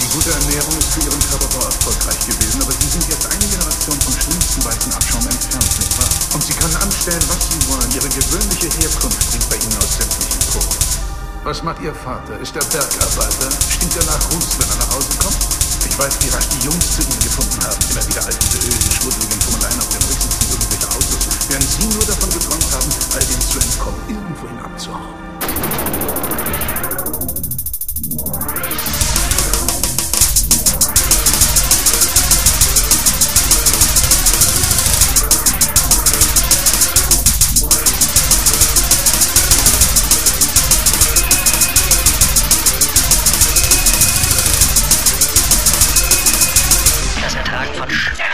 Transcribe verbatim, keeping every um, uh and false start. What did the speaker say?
Die gute Ernährung ist für Ihren Körperbau erfolgreich gewesen, aber Sie sind jetzt eine Generation vom schlimmsten weißen Abschaum entfernt, nicht wahr? Und Sie können anstellen, was Sie wollen. Ihre gewöhnliche Herkunft bringt bei Ihnen aus sämtlichen Poren. Was macht Ihr Vater? Ist er Bergarbeiter? Stinkt er nach Ruß, wenn er nach Hause kommt? Ich weiß, wie rasch die Jungs zu Ihnen gefunden haben. Immer wieder all diese öden, schmuddeligen Fummeleien auf dem Rücken von irgendwelche Autos. Während Sie nur davon geträumt haben, all dem zu entkommen, irgendwohin abzuhauen. Das Ertragen von Sch